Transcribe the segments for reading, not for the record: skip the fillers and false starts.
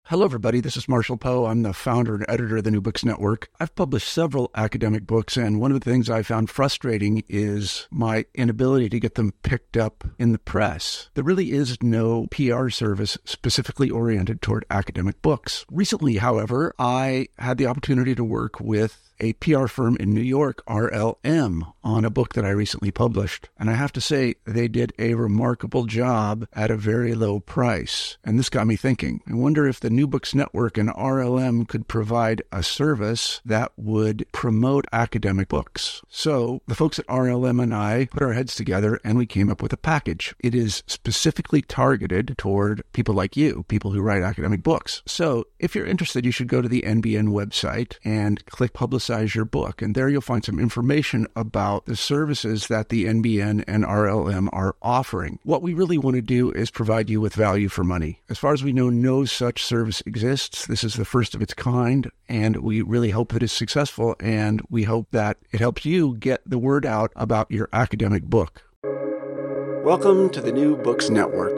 Hello, everybody. This is Marshall Poe. I'm the founder and editor of the New Books Network. I've published several academic books, and one of the things I found frustrating is my inability to get them picked up in the press. There really is no PR service specifically oriented toward academic books. Recently, however, I had the opportunity to work with a PR firm in New York, RLM, on a book that I recently published. And I have to say, they did a remarkable job at a very low price. And this got me thinking. I wonder if the New Books Network and RLM could provide a service that would promote academic books. So the folks at RLM and I put our heads together and we came up with a package. It is specifically targeted toward people like you, people who write academic books. So if you're interested, you should go to the NBN website and click Publicize Your Book. And there you'll find some information about the services that the NBN and RLM are offering. What we really want to do is provide you with value for money. As far as we know, no such service exists. This is the first of its kind, and we really hope that it's successful, and we hope that it helps you get the word out about your academic book. Welcome to the New Books Network.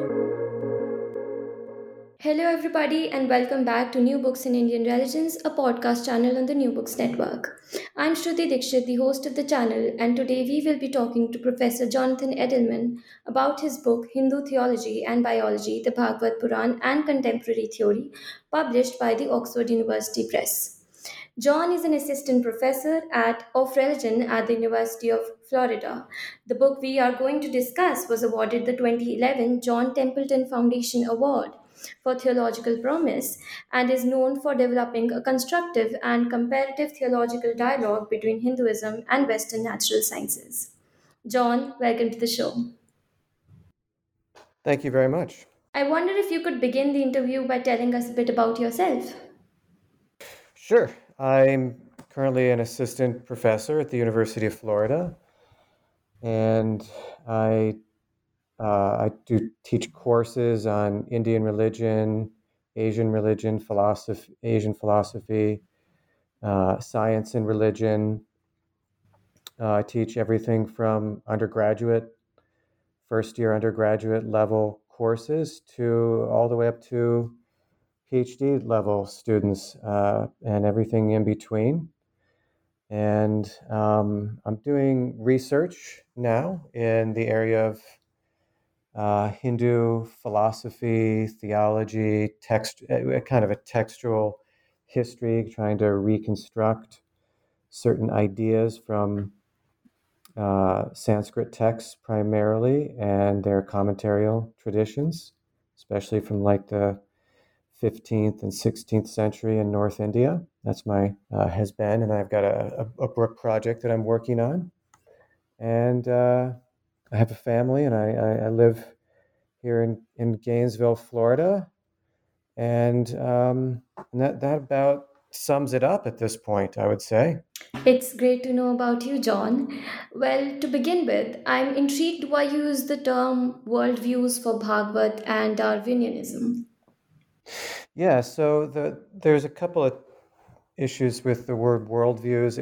Hello, everybody, and welcome back to New Books in Indian Religions, a podcast channel on the New Books Network. I'm Shruti Dikshit, the host of the channel, and today we will be talking to Professor Jonathan Edelman about his book Hindu Theology and Biology, the Bhagavad Puran and Contemporary Theory, published by the Oxford University Press. John is an assistant professor of religion at the University of Florida. The book we are going to discuss was awarded the 2011 John Templeton Foundation Award for Theological Promise and is known for developing a constructive and comparative theological dialogue between Hinduism and Western natural sciences. John, welcome to the show. Thank you very much. I wonder if you could begin the interview by telling us a bit about yourself. Sure. I'm currently an assistant professor at the University of Florida, and I do teach courses on Indian religion, Asian philosophy, science and religion. I teach everything from first year undergraduate level courses to all the way up to PhD level students and everything in between. And I'm doing research now in the area of Hindu philosophy, theology, kind of a textual history, trying to reconstruct certain ideas from Sanskrit texts primarily and their commentarial traditions, especially from like the 15th and 16th century in North India. That's my has been, and I've got a book project that I'm working on. And I have a family, and I live here in Gainesville, Florida. And that about sums it up at this point, I would say. It's great to know about you, John. Well, to begin with, I'm intrigued why you use the term worldviews for Bhagavad and Darwinianism. Yeah, so there's a couple of issues with the word worldviews.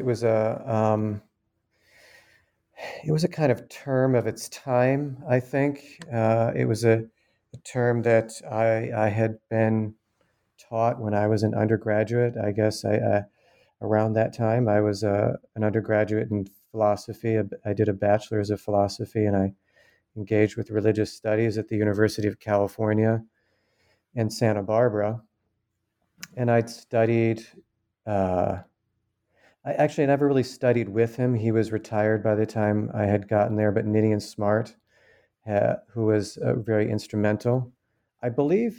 It was a kind of term of its time, I think. It was a term that I had been taught when I was an undergraduate. I guess around that time, I was an undergraduate in philosophy. I did a bachelor's of philosophy, and I engaged with religious studies at the University of California in Santa Barbara. And I'd studied, I actually never really studied with him. He was retired by the time I had gotten there, but Ninian Smart, who was very instrumental. I believe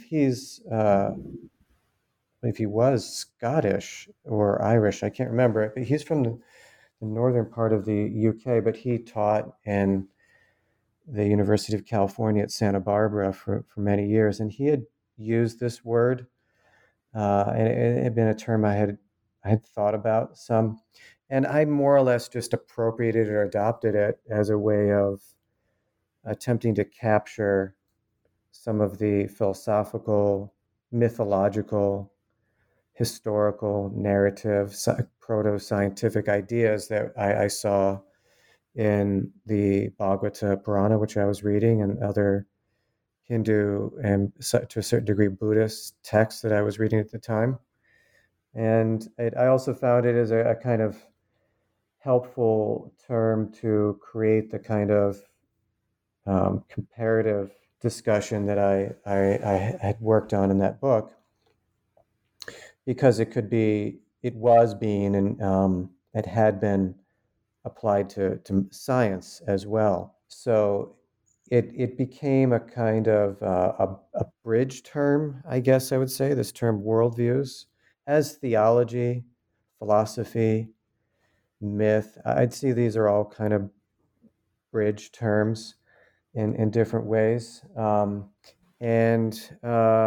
if he was Scottish or Irish, I can't remember, but he's from the northern part of the UK, but he taught in the University of California at Santa Barbara for many years. And he had used this word, and it had been a term I had thought about some. And I more or less just appropriated or adopted it as a way of attempting to capture some of the philosophical, mythological, historical, narrative, proto-scientific ideas that I saw in the Bhagavata Purana, which I was reading, and other Hindu and to a certain degree Buddhist texts that I was reading at the time. And I also found it as a kind of helpful term to create the kind of comparative discussion that I had worked on in that book, because it was being, and it had been applied to science as well. So it became a kind of a bridge term, I guess I would say, this term worldviews, as theology, philosophy, myth. I'd see these are all kind of bridge terms in different ways. And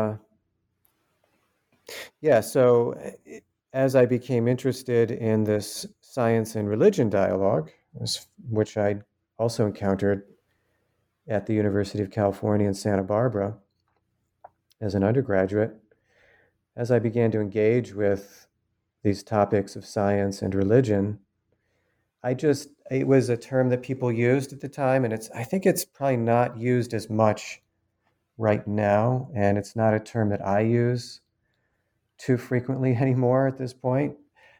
yeah, so as I became interested in this science and religion dialogue, which I also encountered at the University of California in Santa Barbara as an undergraduate, as I began to engage with these topics of science and religion, it was a term that people used at the time, and I think it's probably not used as much right now, and it's not a term that I use too frequently anymore at this point.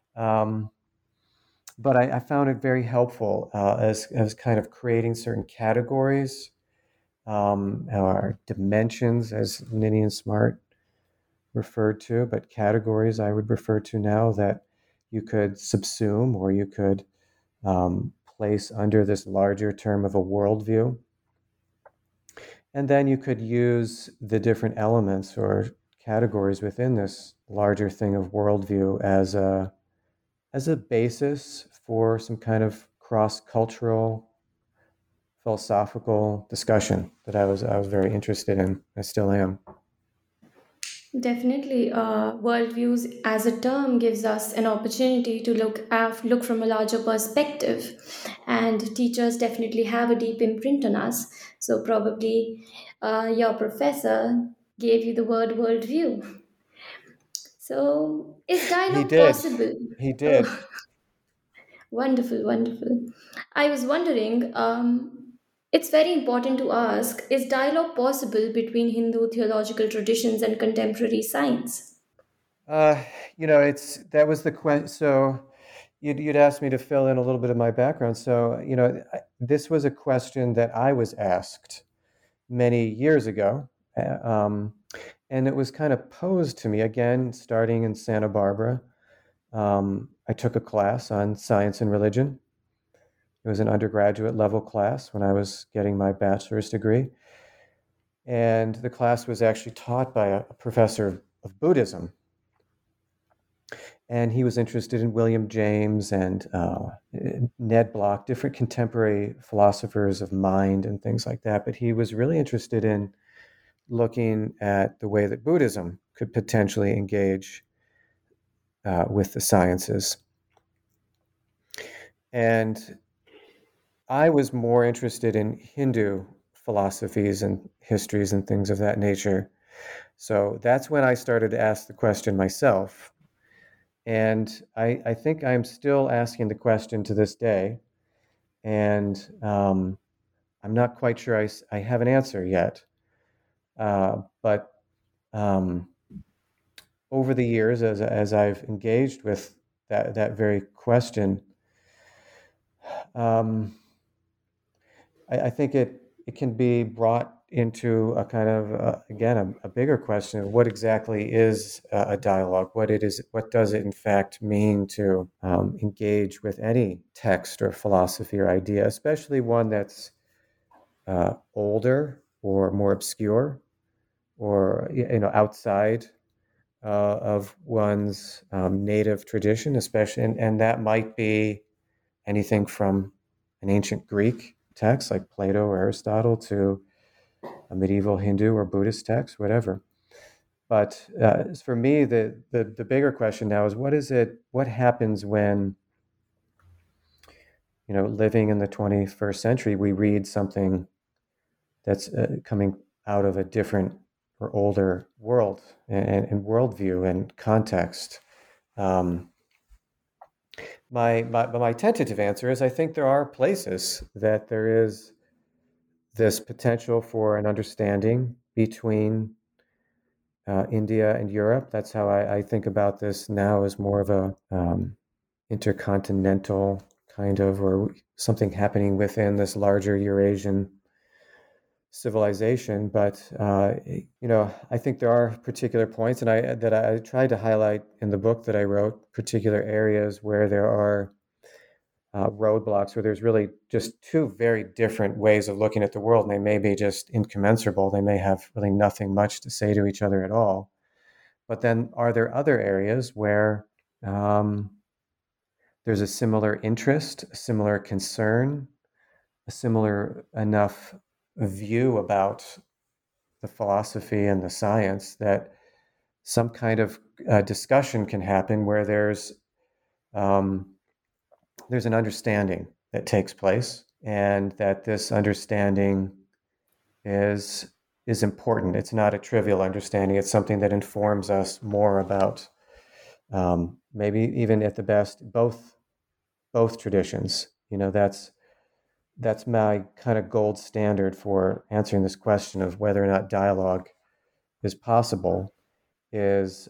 But I found it very helpful as kind of creating certain categories or dimensions, as Ninian Smart referred to, but categories I would refer to now, that you could subsume or you could place under this larger term of a worldview. And then you could use the different elements or categories within this larger thing of worldview as a basis for some kind of cross-cultural philosophical discussion that I was very interested in. I still am. Definitely, worldviews as a term gives us an opportunity to look from a larger perspective, and teachers definitely have a deep imprint on us. So probably, your professor gave you the word worldview. So, is He dialogue did. possible? He did. Oh, wonderful, wonderful. I was wondering, it's very important to ask, is dialogue possible between Hindu theological traditions and contemporary science? Uh, that was the question. So you'd asked me to fill in a little bit of my background. So, this was a question that I was asked many years ago. And it was kind of posed to me again, starting in Santa Barbara. I took a class on science and religion. It was an undergraduate level class when I was getting my bachelor's degree. And the class was actually taught by a professor of Buddhism. And he was interested in William James and Ned Block, different contemporary philosophers of mind and things like that. But he was really interested in looking at the way that Buddhism could potentially engage with the sciences. And I was more interested in Hindu philosophies and histories and things of that nature. So that's when I started to ask the question myself. And I think I'm still asking the question to this day. And I'm not quite sure I have an answer yet. But over the years, as I've engaged with that very question, I think it can be brought into a kind of again a bigger question of what exactly is a dialogue. What does it in fact mean to engage with any text or philosophy or idea, especially one that's older or more obscure, or outside of one's native tradition, especially, and that might be anything from an ancient Greek text like Plato or Aristotle to a medieval Hindu or Buddhist text, whatever. But for me, the bigger question now is what happens when, living in the 21st century, we read something that's coming out of a different or older world and worldview and context. My tentative answer is I think there are places that there is this potential for an understanding between India and Europe. That's how I think about this now, as more of a intercontinental kind of, or something happening within this larger Eurasian civilization. But I think there are particular points, and I tried to highlight in the book that I wrote, particular areas where there are roadblocks, where there's really just two very different ways of looking at the world, and they may be just incommensurable. They may have really nothing much to say to each other at all. But then, are there other areas where there's a similar interest, a similar concern, a similar enough view about the philosophy and the science that some kind of discussion can happen where there's an understanding that takes place, and that this understanding is important. It's not a trivial understanding. It's something that informs us more about maybe even at the best both traditions. That's my kind of gold standard for answering this question of whether or not dialogue is possible. Is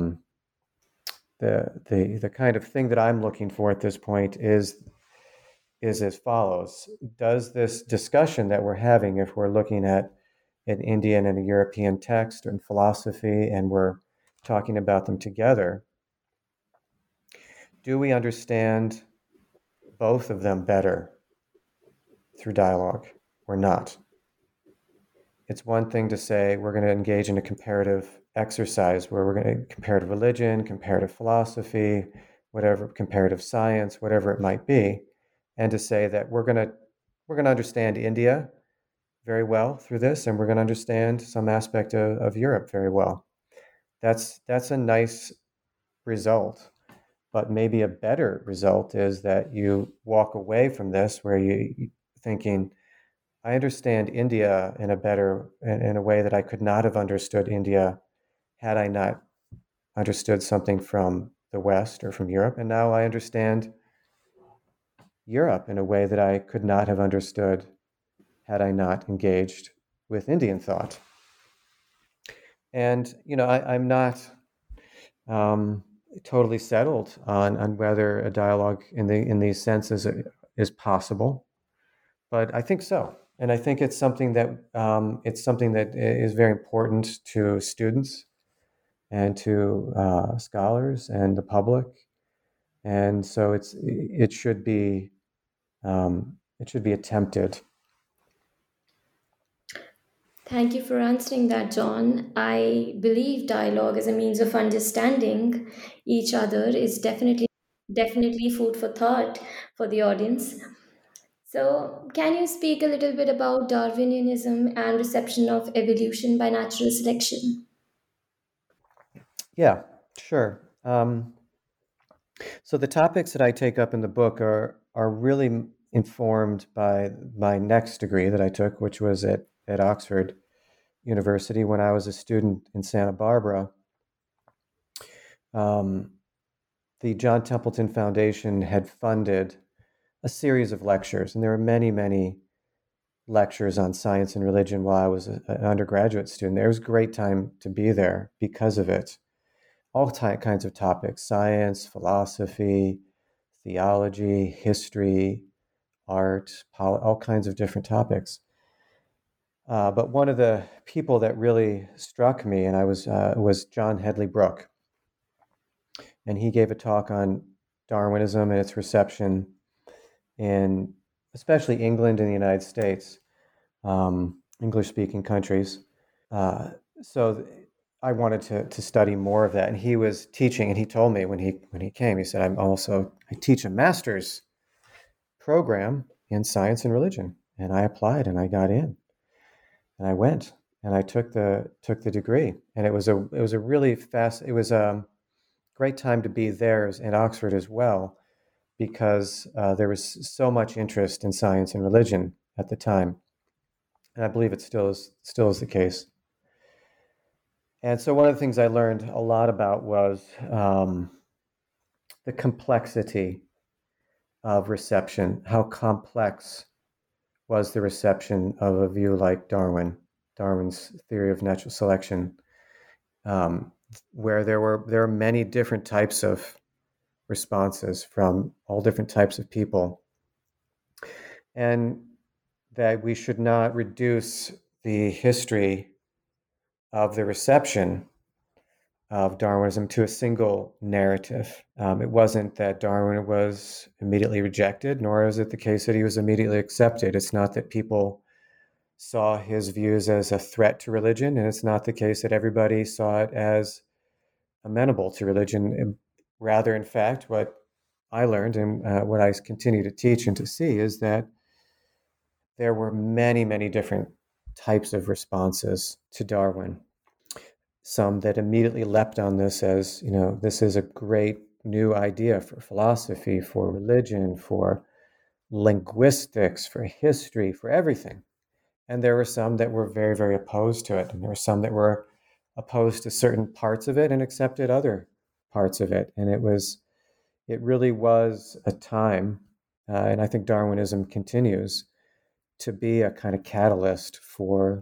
the kind of thing that I'm looking for at this point is as follows. Does this discussion that we're having, if we're looking at an Indian and a European text and philosophy, and we're talking about them together, do we understand both of them better through dialogue or not? It's one thing to say we're going to engage in a comparative exercise where we're going to comparative religion, comparative philosophy, whatever, comparative science, whatever it might be, and to say that we're going to understand India very well through this, and we're going to understand some aspect of Europe very well. That's a nice result, but maybe a better result is that you walk away from this where you thinking, I understand India in a way that I could not have understood India had I not understood something from the West or from Europe. And now I understand Europe in a way that I could not have understood had I not engaged with Indian thought. And, I'm not totally settled on whether a dialogue in these senses is possible, but I think so. And I think it's something that is very important to students and to scholars and the public, and so it should be attempted. Thank you for answering that, John. I believe dialogue as a means of understanding each other is definitely food for thought for the audience. So, can you speak a little bit about Darwinianism and reception of evolution by natural selection? Yeah, sure. So the topics that I take up in the book are really informed by my next degree that I took, which was at Oxford University when I was a student in Santa Barbara. The John Templeton Foundation had funded a series of lectures, and there were many, many lectures on science and religion while I was an undergraduate student. It was a great time to be there because of it. All kinds of topics: science, philosophy, theology, history, art, all kinds of different topics. But one of the people that really struck me, and was John Hedley Brooke, and he gave a talk on Darwinism and its reception in especially England and the United States, English-speaking countries. So I wanted to study more of that, and he was teaching, and he told me when he came, he said, I teach a master's program in science and religion, and I applied, and I got in, and I went, and I took the degree, and it was a really it was a great time to be there in Oxford as well, because there was so much interest in science and religion at the time, and I believe it still is the case. And so one of the things I learned a lot about was the complexity of reception. How complex was the reception of a view like Darwin's theory of natural selection, where there are many different types of responses from all different types of people, and that we should not reduce the history of the reception of Darwinism to a single narrative. It wasn't that Darwin was immediately rejected, nor is it the case that he was immediately accepted. It's not that people saw his views as a threat to religion, and it's not the case that everybody saw it as amenable to religion. And rather, in fact, what I learned and what I continue to teach and to see is that there were many, many different types of responses to Darwin. Some that immediately leapt on this as, this is a great new idea for philosophy, for religion, for linguistics, for history, for everything. And there were some that were very, very opposed to it. And there were some that were opposed to certain parts of it and accepted other parts of it. And it really was a time, and I think Darwinism continues to be a kind of catalyst for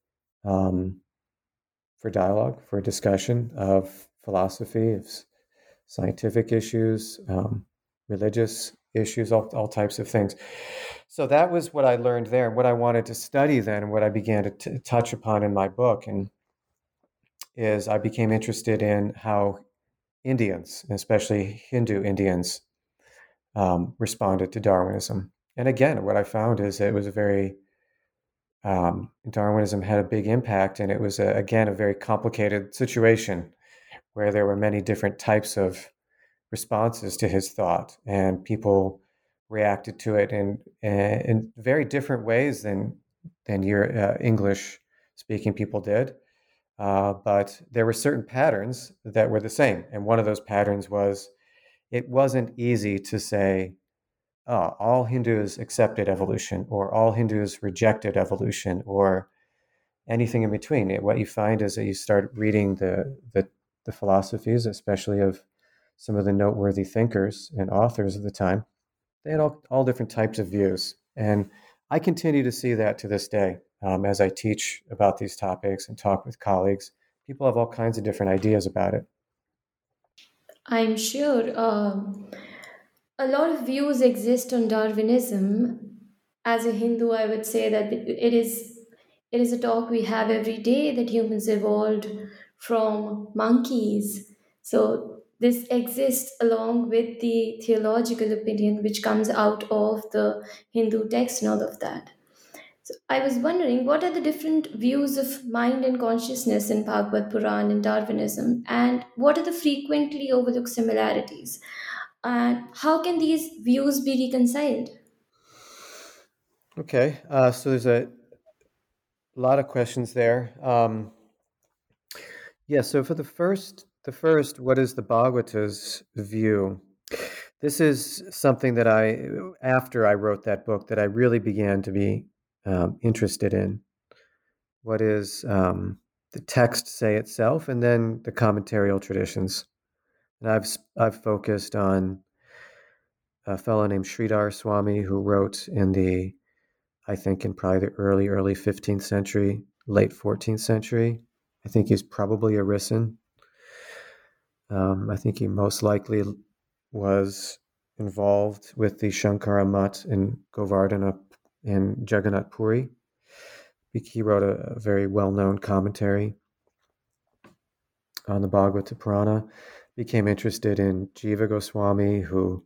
dialogue, for discussion of philosophy, of scientific issues, religious issues, all types of things. So that was what I learned there, and what I wanted to study then, and what I began to touch upon in my book, and is I became interested in how Indians, especially Hindu Indians, responded to Darwinism. And again, what I found is it was a very Darwinism had a big impact, and it was again a very complicated situation where there were many different types of responses to his thought, and people reacted to it in very different ways than your English speaking people did. But there were certain patterns that were the same, and one of those patterns was it wasn't easy to say, oh, all Hindus accepted evolution, or all Hindus rejected evolution, or anything in between. What you find is that you start reading the philosophies, especially of some of the noteworthy thinkers and authors of the time. They had all different types of views. And I continue to see that to this day as I teach about these topics and talk with colleagues. People have all kinds of different ideas about it. I'm sure a lot of views exist on Darwinism. As a Hindu, I would say that it is a talk we have every day that humans evolved from monkeys. So this exists along with the theological opinion which comes out of the Hindu text and all of that. So I was wondering, what are the different views of mind and consciousness in Bhagavad Puran and Darwinism, and what are the frequently overlooked similarities? And how can these views be reconciled? Okay, so there's a lot of questions there. So for the first, what is the Bhagavata's view? This is something that after I wrote that book, that I really began to be interested in. What is the text say itself, and then the commentarial traditions. And I've focused on a fellow named Sridhar Swami, who wrote I think in probably the early 15th century, late 14th century. I think he's probably a Rissan. I think he most likely was involved with the Shankara Mutt in Govardhana in Jagannath Puri. He wrote a very well-known commentary on the Bhagavata Purana. Became interested in Jiva Goswami, who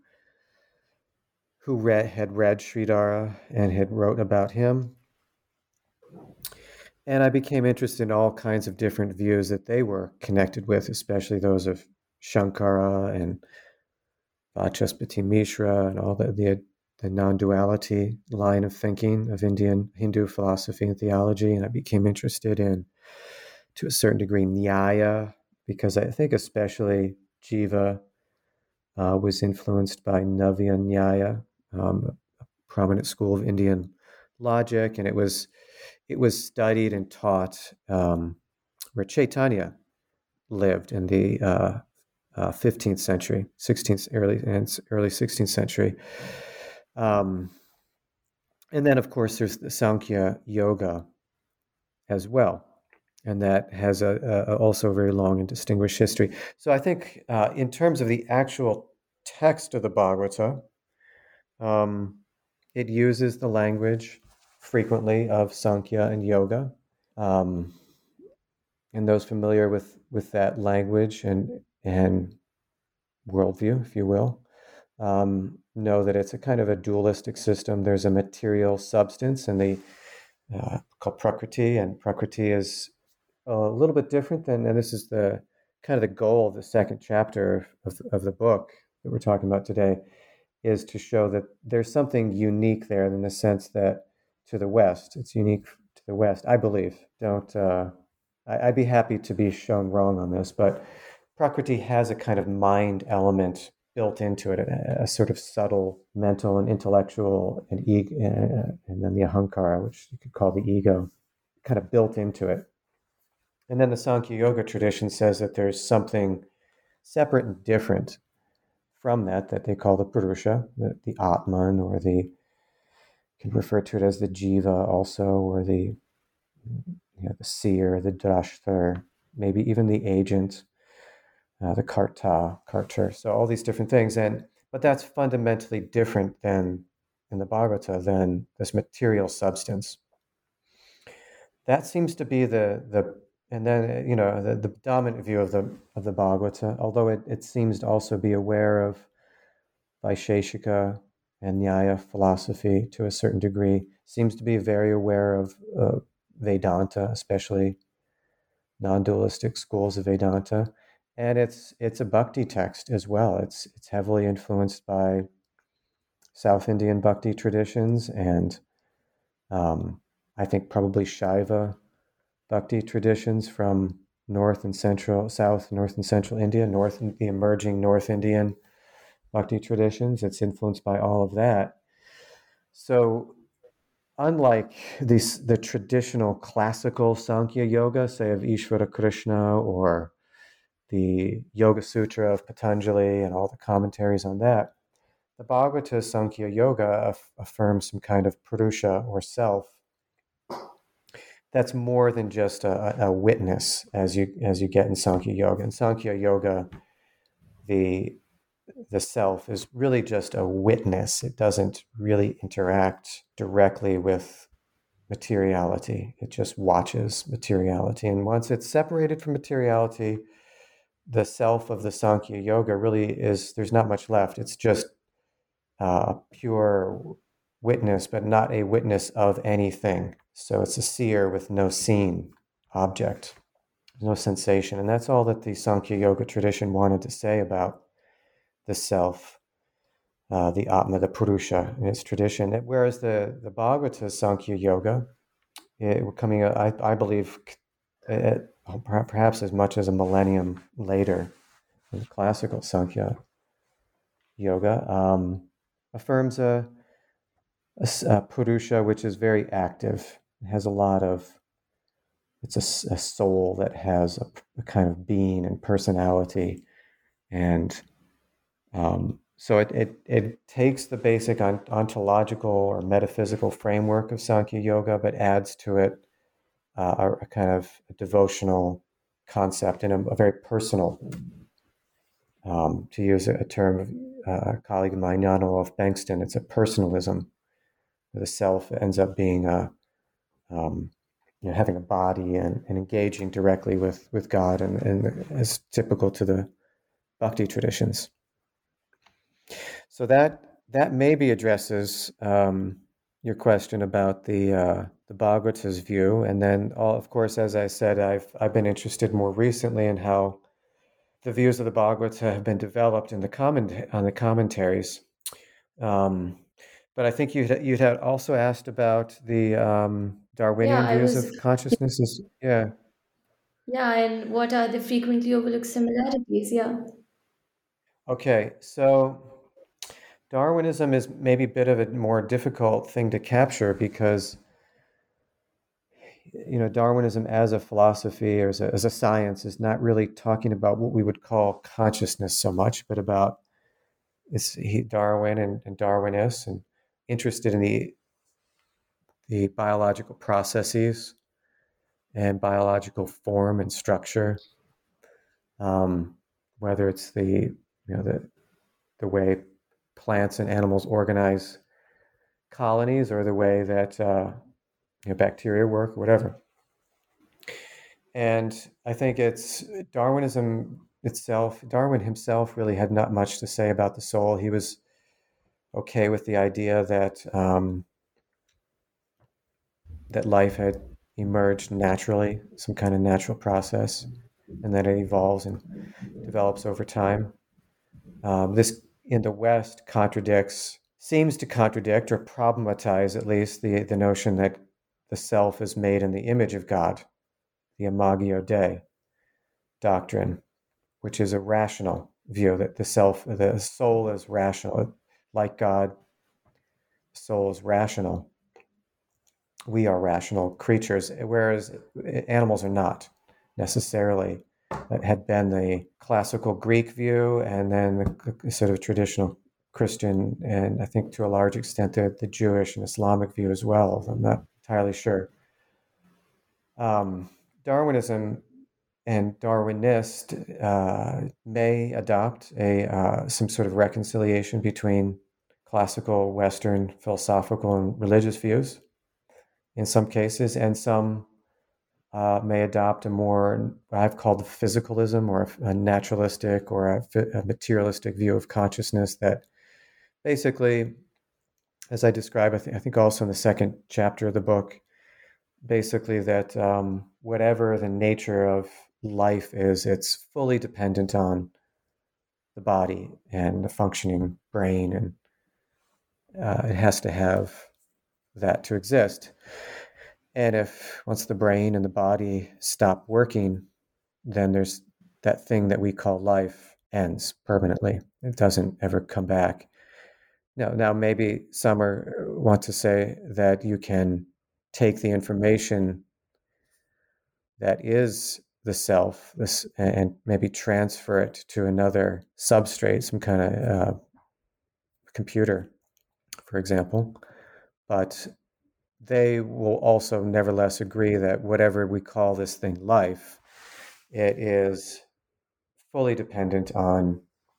had read Sridhara and had wrote about him. And I became interested in all kinds of different views that they were connected with, especially those of Shankara and Vachaspati Mishra and all the non-duality line of thinking of Indian Hindu philosophy and theology. And I became interested in, to a certain degree, Nyaya, because I think especially Jiva was influenced by Navya Nyaya, a prominent school of Indian logic, and it was studied and taught where Chaitanya lived in the 15th century, 16th, early 16th century. And then, of course, there's the Sankhya Yoga as well. And that has also a very long and distinguished history. So I think in terms of the actual text of the Bhagavata, um, it uses the language frequently of Sankhya and Yoga. Um, and those familiar with that language and worldview, if you will, know that it's a kind of a dualistic system. There's a material substance, and they called Prakriti, and Prakriti is a little bit different than, and this is the kind of the goal of the second chapter of the book that we're talking about today, is to show that there's something unique there in the sense that to the West, it's unique to the West, I believe. Don't I'd be happy to be shown wrong on this, but Prakriti has a kind of mind element built into it, a sort of subtle mental and intellectual and ego, and then the ahankara, which you could call the ego, kind of built into it. And then the Sankhya Yoga tradition says that there's something separate and different from that they call the Purusha, the Atman, or you can refer to it as the Jiva also, or the seer, the Drashtar, maybe even the agent, the Kartar. So all these different things. But that's fundamentally different than in the Bhagavata than this material substance. That seems to be the and then the dominant view of the Bhagavata, although it seems to also be aware of Vaisheshika and Nyaya philosophy to a certain degree, seems to be very aware of Vedanta, especially non-dualistic schools of Vedanta, and it's a bhakti text as well. It's heavily influenced by South Indian bhakti traditions, and I think probably Shaiva bhakti traditions from North and Central India, the emerging North Indian bhakti traditions. It's influenced by all of that. So unlike the traditional classical Sankhya Yoga, say of Ishvara Krishna, or the Yoga Sutra of Patanjali and all the commentaries on that, the Bhagavata Sankhya Yoga affirms some kind of Purusha or self that's more than just a witness, as you get in Sankhya Yoga. In Sankhya Yoga, the self is really just a witness. It doesn't really interact directly with materiality. It just watches materiality. And once it's separated from materiality, the self of the Sankhya Yoga really there's not much left. It's just a pure witness, but not a witness of anything. So it's a seer with no seen object, no sensation. And that's all that the Sankhya Yoga tradition wanted to say about the self, the Atma, the Purusha in its tradition. Whereas the Bhagavata Sankhya Yoga, coming, I believe, perhaps as much as a millennium later than the classical Sankhya Yoga, affirms a Purusha which is very active. It has it's a soul that has a kind of being and personality. And so it takes the basic ontological or metaphysical framework of Sankhya Yoga, but adds to it a kind of devotional concept and a very personal, to use a term of a colleague of mine, Jan Olof Bengtsson, it's a personalism. The self ends up being having a body and engaging directly with God, and as typical to the bhakti traditions. So that maybe addresses your question about the Bhagavata's view, and then, of course, as I said, I've been interested more recently in how the views of the Bhagavata have been developed on the commentaries. But I think you'd had also asked about the Darwinian I views was, of consciousness. Yeah. yeah, and what are the frequently overlooked similarities? Yeah. Okay. So Darwinism is maybe a bit of a more difficult thing to capture because Darwinism as a philosophy or as a science is not really talking about what we would call consciousness so much, but about Darwin and Darwinists and interested in the biological processes and biological form and structure, whether it's the way plants and animals organize colonies or the way that bacteria work or whatever. And I think it's Darwinism itself. Darwin himself really had not much to say about the soul. He was okay with the idea that that life had emerged naturally, some kind of natural process, and that it evolves and develops over time. This in the West seems to contradict or problematize at least the notion that the self is made in the image of God, the Imago Dei doctrine, which is a rational view that the soul is rational, like God. The soul is rational. We are rational creatures, whereas animals are not necessarily. That had been the classical Greek view, and then the sort of traditional Christian, and I think to a large extent the Jewish and Islamic view as well. I'm not entirely sure. Darwinism and Darwinist may adopt some sort of reconciliation between classical Western philosophical and religious views in some cases, and some may adopt a more, I've called the physicalism, or a naturalistic or a materialistic view of consciousness that basically, as I describe, I think also in the second chapter of the book, basically that whatever the nature of life is, it's fully dependent on the body and the functioning brain, and it has to have that to exist. And if once the brain and the body stop working, then there's that thing that we call life ends permanently. It doesn't ever come back. Now maybe some want to say that you can take the information that is the self, and maybe transfer it to another substrate, some kind of computer, for example. But they will also nevertheless agree that whatever we call this thing life, it is fully dependent on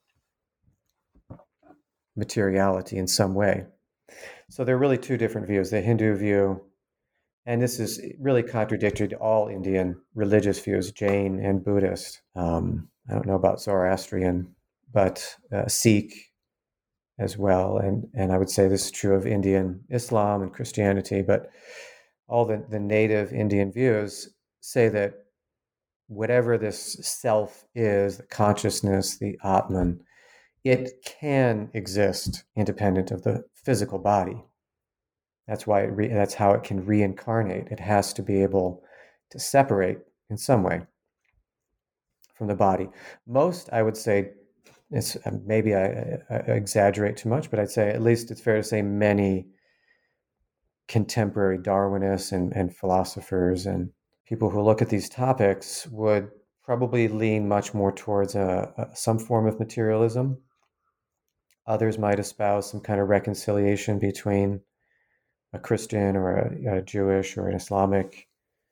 materiality in some way. So there are really two different views. The Hindu view, and this is really contradictory to all Indian religious views, Jain and Buddhist. I don't know about Zoroastrian, but Sikh as well. And I would say this is true of Indian Islam and Christianity, but all the native Indian views say that whatever this self is, the consciousness, the Atman, it can exist independent of the physical body. That's why that's how it can reincarnate. It has to be able to separate in some way from the body. Most, I would say, it's maybe I exaggerate too much, but I'd say at least it's fair to say many contemporary Darwinists and philosophers and people who look at these topics would probably lean much more towards some form of materialism. Others might espouse some kind of reconciliation between a Christian or a Jewish or an Islamic,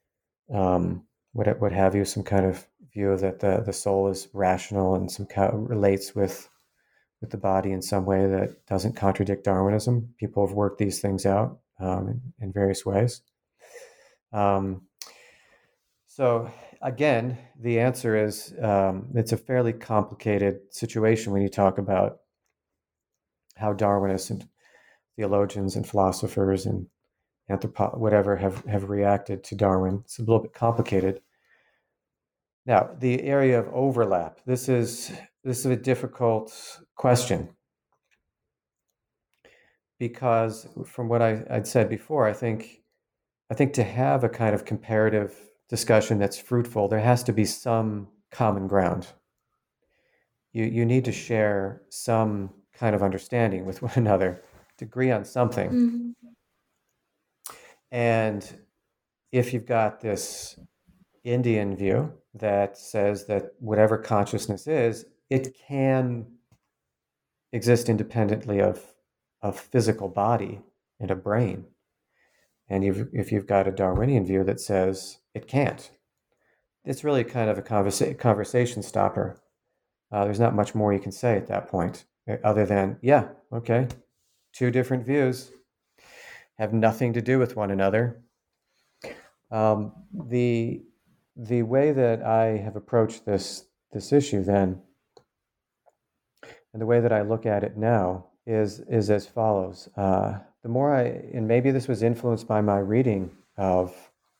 what have you, some kind of view that the soul is rational and some kind of relates with the body in some way that doesn't contradict Darwinism. People have worked these things out in various ways. So again, the answer is it's a fairly complicated situation when you talk about how Darwinists and theologians and philosophers and whatever have reacted to Darwin. It's a little bit complicated. Now, the area of overlap. This is a difficult question because, from what I'd said before, I think to have a kind of comparative discussion that's fruitful, there has to be some common ground. You need to share some kind of understanding with one another, to agree on something. Mm-hmm. And if you've got this Indian view that says that whatever consciousness is, it can exist independently of physical body and a brain, And if you've got a Darwinian view that says it can't, it's really kind of a conversation stopper. There's not much more you can say at that point, other than, yeah, okay, two different views have nothing to do with one another. The way that I have approached this issue then, and the way that I look at it now, is as follows. The more and maybe this was influenced by my reading of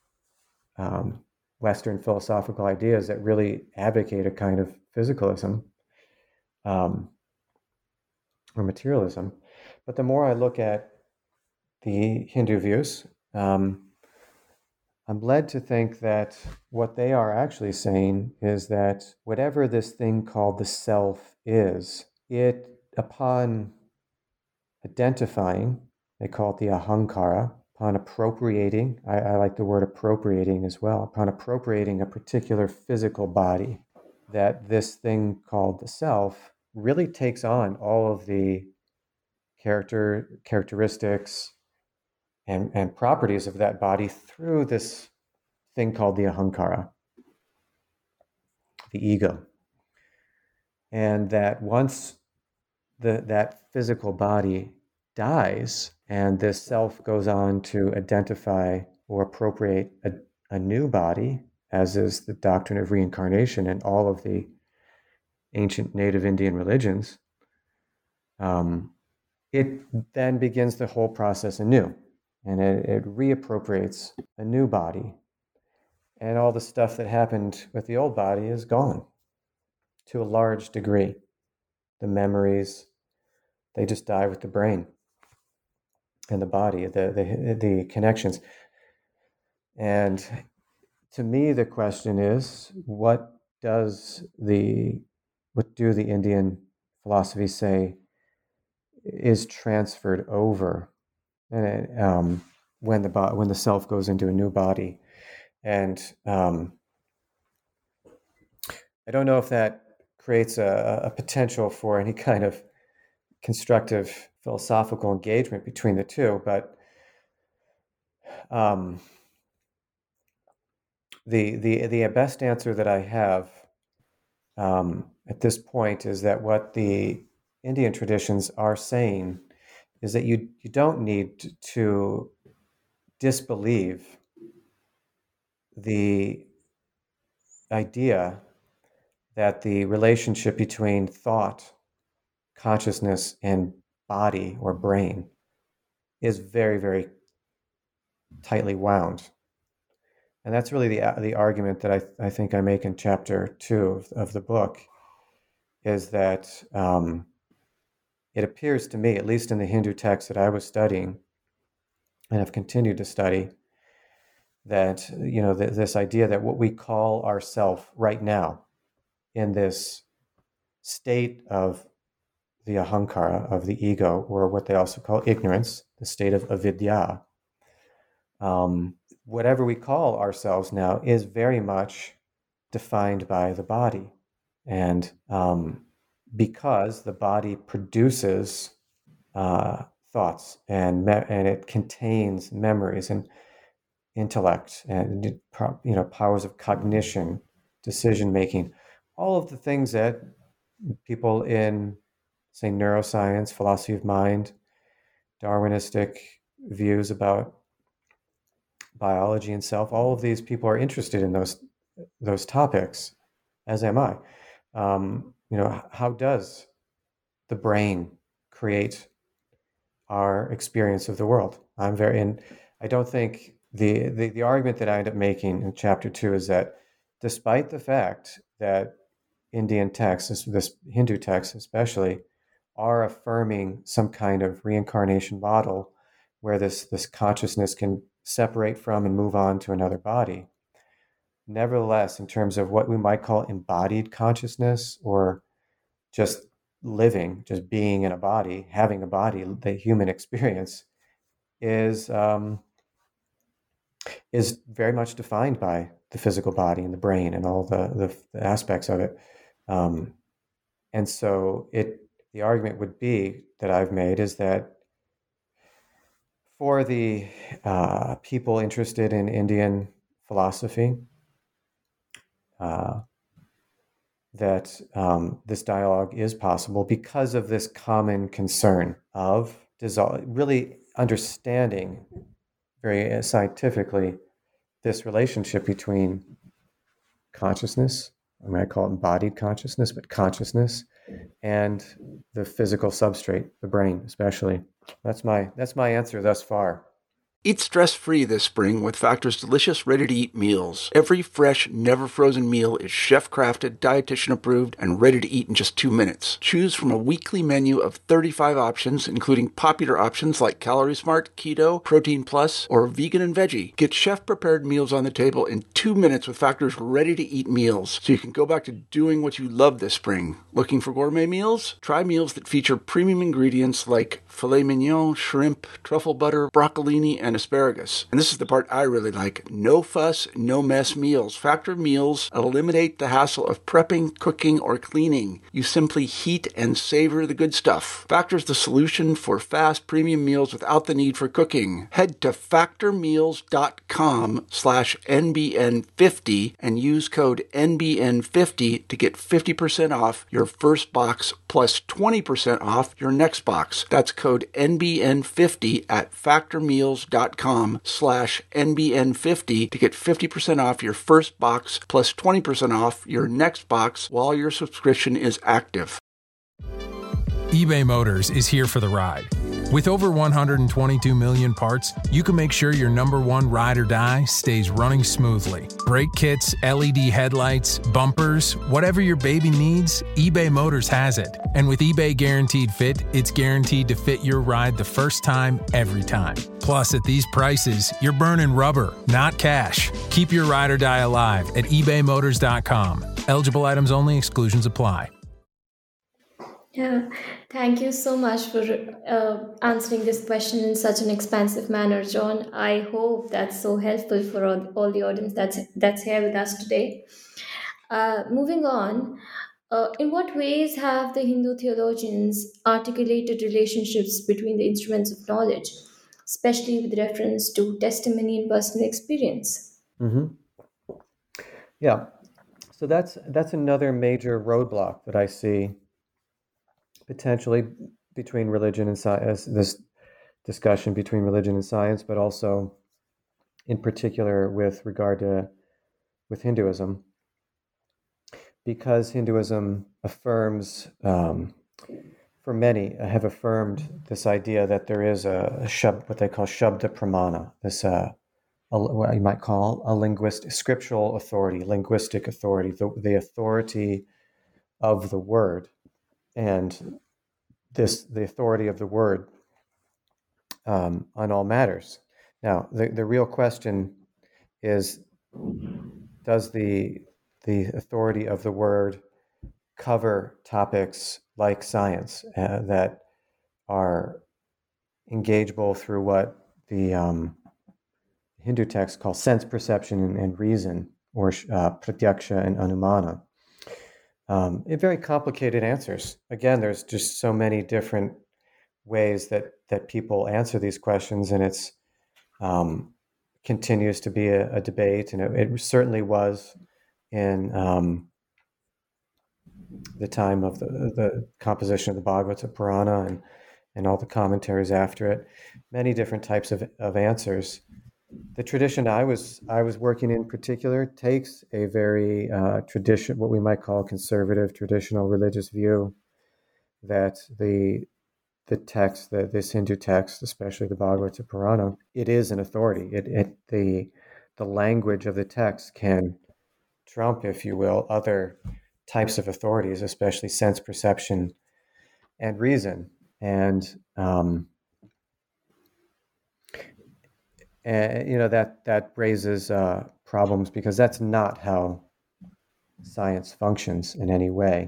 Western philosophical ideas that really advocate a kind of physicalism or materialism. But the more I look at the Hindu views, I'm led to think that what they are actually saying is that whatever this thing called the self is, it, upon identifying, they call it the ahankara, upon appropriating, I like the word appropriating as well, upon appropriating a particular physical body, that this thing called the self really takes on all of the characteristics and properties of that body through this thing called the ahankara, the ego. And that once that physical body dies and this self goes on to identify or appropriate a new body, as is the doctrine of reincarnation in all of the ancient native Indian religions, it then begins the whole process anew. And it reappropriates a new body. And all the stuff that happened with the old body is gone to a large degree. The memories, they just die with the brain and the body, the connections. And to me, the question is, what do the Indian philosophies say is transferred over when the self goes into a new body? And I don't know if that creates a potential for any kind of constructive philosophical engagement between the two, but the best answer that I have at this point is that what the Indian traditions are saying is that you don't need to disbelieve the idea that the relationship between thought, consciousness, and body or brain is very, very tightly wound. And that's really the argument that I think I make in chapter 2 of the book, is that it appears to me, at least in the Hindu text that I was studying and have continued to study, that this idea that what we call ourself right now in this state of the ahankara, of the ego, or what they also call ignorance, the state of avidya, whatever we call ourselves now is very much defined by the body. And because the body produces thoughts and it contains memories and intellect and powers of cognition, decision making, all of the things that people in, say, neuroscience, philosophy of mind, Darwinistic views about biology and self, all of these people are interested in those topics, as am I. How does the brain create our experience of the world? I don't think the argument that I end up making in chapter 2 is that despite the fact that Indian texts, this Hindu text especially, are affirming some kind of reincarnation model where this consciousness can separate from and move on to another body. Nevertheless, in terms of what we might call embodied consciousness, or just living, just being in a body, having a body, the human experience is very much defined by the physical body and the brain and all the aspects of it. And so the argument would be that I've made is that for the people interested in Indian philosophy, that this dialogue is possible because of this common concern of really understanding very scientifically this relationship between consciousness, I mean, I call it embodied consciousness, but consciousness and the physical substrate, the brain especially. That's my answer thus far. Eat stress-free this spring with Factor's delicious, ready-to-eat meals. Every fresh, never-frozen meal is chef-crafted, dietitian-approved, and ready to eat in just 2 minutes. Choose from a weekly menu of 35 options, including popular options like Calorie Smart, Keto, Protein Plus, or Vegan and Veggie. Get chef-prepared meals on the table in 2 minutes with Factor's ready-to-eat meals, so you can go back to doing what you love this spring. Looking for gourmet meals? Try meals that feature premium ingredients like filet mignon, shrimp, truffle butter, broccolini, and asparagus. And this is the part I really like. No fuss, no mess meals. Factor meals eliminate the hassle of prepping, cooking, or cleaning. You simply heat and savor the good stuff. Factor's the solution for fast premium meals without the need for cooking. Head to factormeals.com/NBN50 and use code NBN50 to get 50% off your first box plus 20% off your next box. That's code NBN50 at factormeals.com/NBN50 to get 50% off your first box plus 20% off your next box while your subscription is active. eBay Motors is here for the ride. With over 122 million parts, you can make sure your number one ride or die stays running smoothly. Brake kits, LED headlights, bumpers, whatever your baby needs, eBay Motors has it. And with eBay Guaranteed Fit, it's guaranteed to fit your ride the first time, every time. Plus, at these prices, you're burning rubber, not cash. Keep your ride or die alive at ebaymotors.com. Eligible items only, exclusions apply. Yeah, thank you so much for answering this question in such an expansive manner, John. I hope that's so helpful for all the audience that's here with us today. Moving on, in what ways have the Hindu theologians articulated relationships between the instruments of knowledge, especially with reference to testimony and personal experience? Mm-hmm. Yeah, so that's another major roadblock that I see potentially between religion and science, this discussion between religion and science, but also in particular with regard to with Hinduism, because Hinduism affirms, for many have affirmed this idea that there is a what they call Shabda Pramana, this what you might call a scriptural authority, linguistic authority, the authority of the word. And the authority of the word on all matters. Now, the real question is, does the authority of the word cover topics like science that are engageable through what the Hindu texts call sense perception and reason, or pratyaksha and anumana? Very complicated answers. Again, there's just so many different ways that people answer these questions, and it's continues to be a debate, and it certainly was in the time of the composition of the Bhagavata Purana and all the commentaries after it. Many different types of answers. The tradition I was working in particular takes a very tradition, what we might call conservative, traditional religious view, that the text, this Hindu text, especially the Bhagavata Purana, it is an authority. The language of the text can trump, if you will, other types of authorities, especially sense perception and reason. And that raises problems, because that's not how science functions in any way.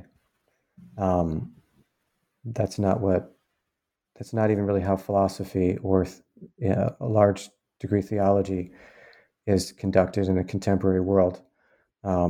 That's not even really how philosophy or a large degree theology is conducted in the contemporary world.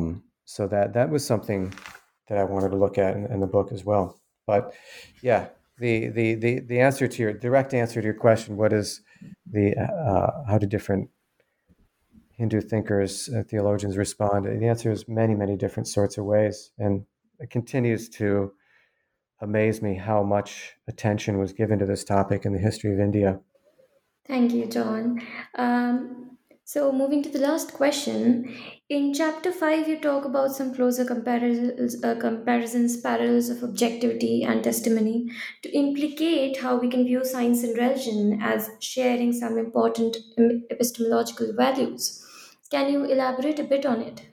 So that was something that I wanted to look at in the book as well. But yeah, the answer to your direct answer to your question, what is the how do different Hindu thinkers, theologians respond? The answer is many different sorts of ways, and it continues to amaze me how much attention was given to this topic in the history of India. Thank you, John. So, moving to the last question. In chapter 5, you talk about some closer comparisons, parallels of objectivity and testimony to implicate how we can view science and religion as sharing some important epistemological values. Can you elaborate a bit on it?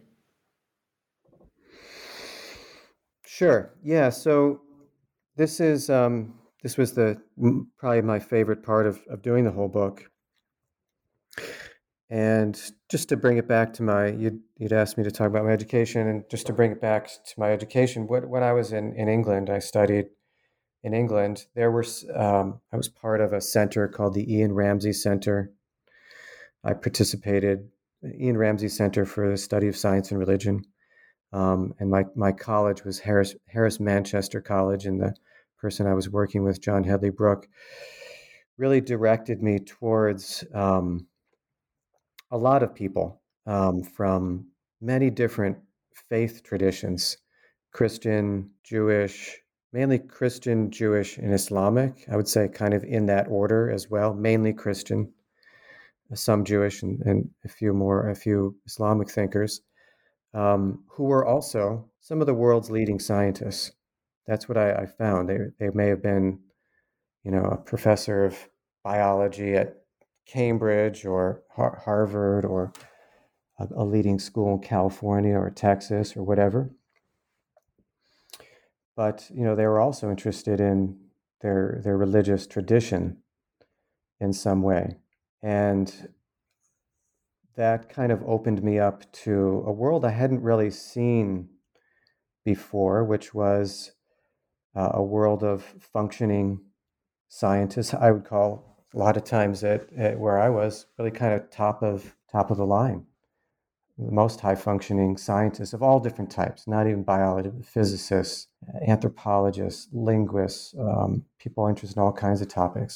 Sure. Yeah. So this is this was probably my favorite part of doing the whole book. And just to bring it back to you'd asked me to talk about my education, and just to bring it back to my education, when I was in England, I studied in England. I was part of a center called the Ian Ramsay Center. I participated Ian Ramsay Center for the Study of Science and Religion. And my college was Harris Manchester College, and the person I was working with, John Hedley Brooke, really directed me towards a lot of people from many different faith traditions, Christian, Jewish, mainly Christian, Jewish, and Islamic. I would say kind of in that order as well, mainly Christian, some Jewish, and a few Islamic thinkers, who were also some of the world's leading scientists. That's what I found. They may have been, a professor of biology at Cambridge or Harvard, or a leading school in California or Texas or whatever. But they were also interested in their religious tradition in some way, and that kind of opened me up to a world I hadn't really seen before, which was a world of functioning scientists. I would call a lot of times at where I was really kind of top of the line, the most high functioning scientists of all different types, not even biologists, physicists, anthropologists, linguists, people interested in all kinds of topics.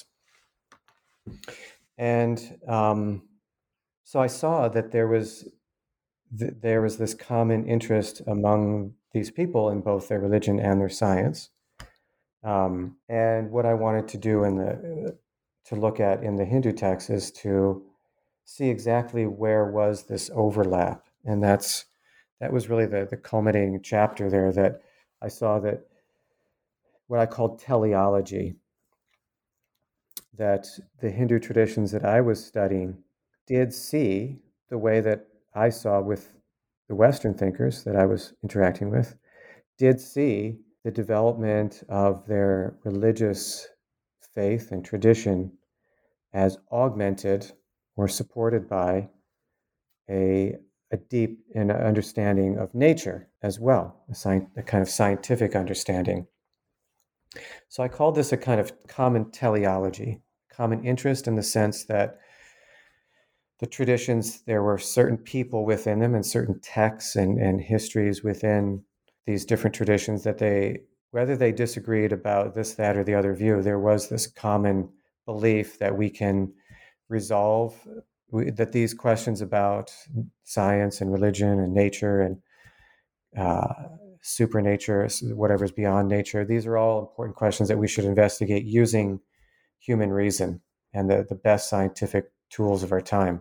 And so I saw that there was this common interest among these people in both their religion and their science. And what I wanted to do to look at in the Hindu texts is to see exactly where was this overlap. And that was really the culminating chapter there, that I saw that what I called teleology, that the Hindu traditions that I was studying did see the way that I saw with the Western thinkers that I was interacting with, did see the development of their religious faith and tradition as augmented or supported by a deep understanding of nature as well, a kind of scientific understanding. So I called this a kind of common teleology, common interest in the sense that the traditions, there were certain people within them and certain texts and histories within these different traditions that whether they disagreed about this, that, or the other view, there was this common belief that we can resolve, that these questions about science and religion and nature and supernature, whatever's beyond nature, these are all important questions that we should investigate using human reason and the best scientific tools of our time.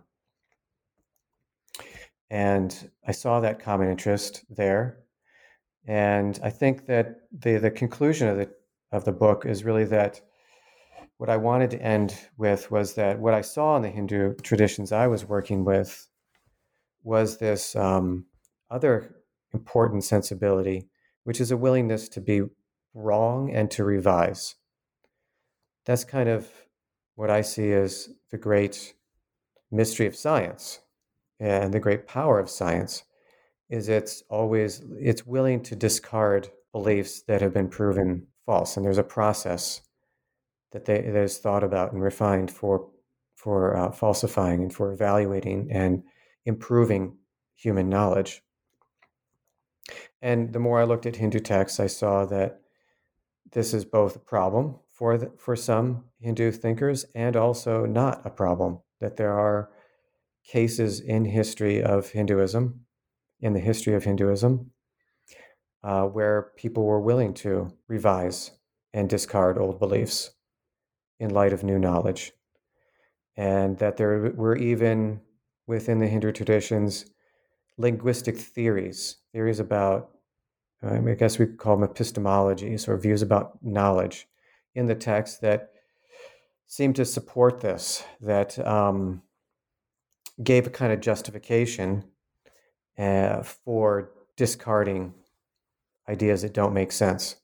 And I saw that common interest there. And I think that the conclusion of the book is really that what I wanted to end with was that what I saw in the Hindu traditions I was working with was this other important sensibility, which is a willingness to be wrong and to revise. That's kind of what I see as the great mystery of science and the great power of science, is it's willing to discard beliefs that have been proven false. And there's a process that is thought about and refined for falsifying and for evaluating and improving human knowledge. And the more I looked at Hindu texts, I saw that this is both a problem for some Hindu thinkers, and also not a problem, that there are cases in history of Hinduism, in the history of Hinduism, where people were willing to revise and discard old beliefs in light of new knowledge. And that there were even within the Hindu traditions linguistic theories about, I guess we could call them epistemologies, or views about knowledge in the text that seem to support this, that gave a kind of justification for discarding ideas that don't make sense,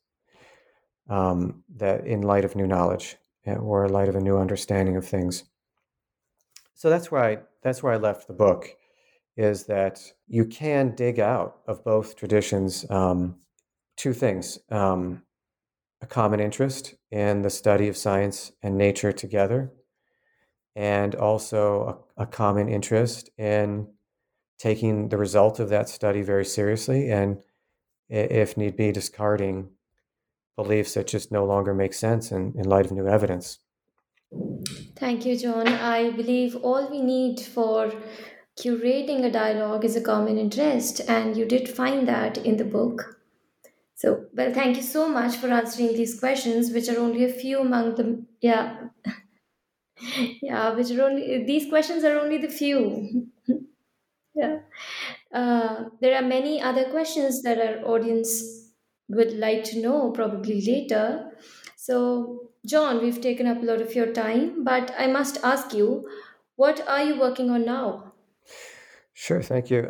that in light of new knowledge or in light of a new understanding of things. So that's where I left the book, is that you can dig out of both traditions two things: a common interest in the study of science and nature together, and also a common interest in taking the result of that study very seriously, and if need be, discarding beliefs that just no longer make sense in light of new evidence. Thank you, John. I believe all we need for curating a dialogue is a common interest, and you did find that in the book. So, well, thank you so much for answering these questions, which are only a few among them. Yeah, yeah, which are only, these questions are only the few. Yeah. There are many other questions that our audience would like to know probably later. So, John, we've taken up a lot of your time, but I must ask you, what are you working on now? Sure, thank you.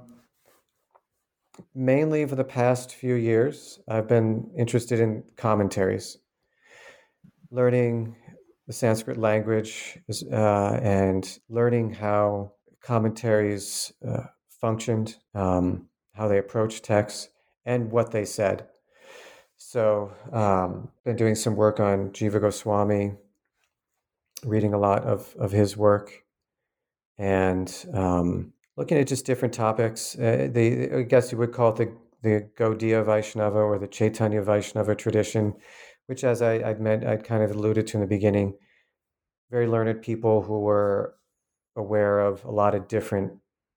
Mainly for the past few years, I've been interested in commentaries, learning the Sanskrit language, and learning how commentaries functioned, how they approach texts, and what they said. So, been doing some work on Jiva Goswami, reading a lot of his work, and looking at just different topics. I guess you would call it the Gaudiya Vaishnava or the Chaitanya Vaishnava tradition, which, as I'd kind of alluded to in the beginning, very learned people who were aware of a lot of different,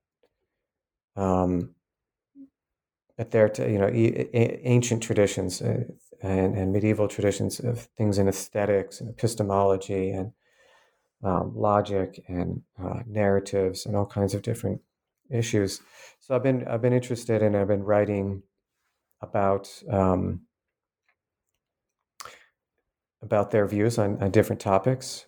at their ancient traditions and medieval traditions of things in aesthetics and epistemology and logic and narratives and all kinds of different issues. So I've been interested, and I've been writing about their views on different topics.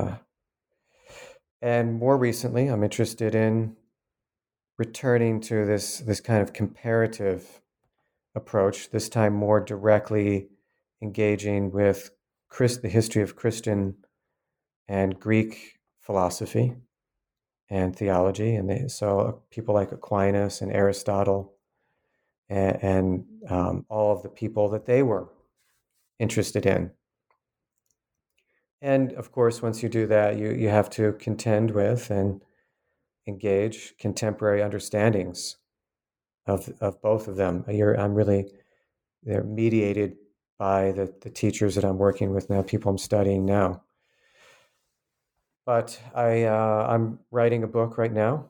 And more recently, I'm interested in returning to this kind of comparative approach, this time more directly engaging with the history of Christian and Greek philosophy and theology. And so people like Aquinas and Aristotle and all of the people that they were interested in. And of course, once you do that, you have to contend with and engage contemporary understandings of both of them. They're mediated by the teachers that I'm working with now, people I'm studying now. But I'm writing a book right now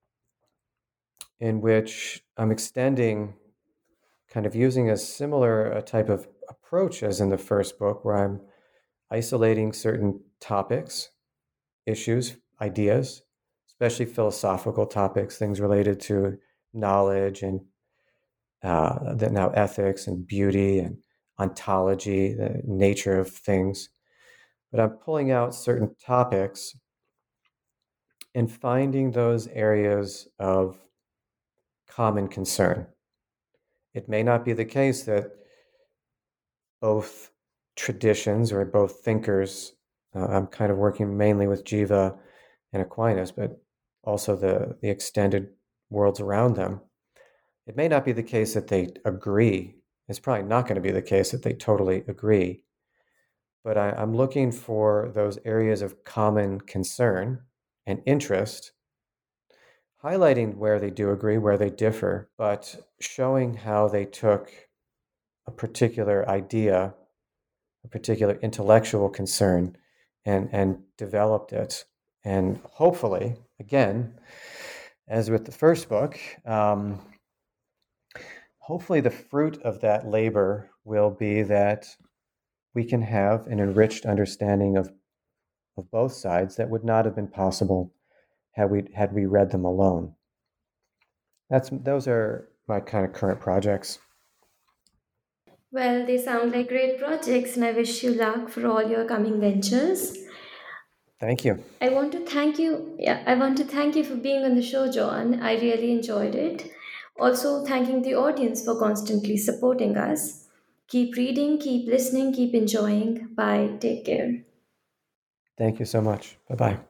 in which I'm extending, kind of using a similar type of approach as in the first book, where I'm isolating certain topics, issues, ideas, especially philosophical topics, things related to knowledge and that now ethics and beauty and ontology, the nature of things. But I'm pulling out certain topics and finding those areas of common concern. It may not be the case that both traditions or both thinkers, I'm kind of working mainly with Jiva and Aquinas, but also the extended worlds around them. It may not be the case that they agree. It's probably not going to be the case that they totally agree. But I'm looking for those areas of common concern and interest, highlighting where they do agree, where they differ, but showing how they took a particular idea, a particular intellectual concern and developed it. And hopefully, again, as with the first book, hopefully the fruit of that labor will be that we can have an enriched understanding of both sides that would not have been possible had we read them alone. Those are my kind of current projects. Well, they sound like great projects, and I wish you luck for all your coming ventures. Thank you. I want to thank you. Yeah, I want to thank you for being on the show, John. I really enjoyed it. Also, thanking the audience for constantly supporting us. Keep reading, keep listening, keep enjoying. Bye. Take care. Thank you so much. Bye-bye.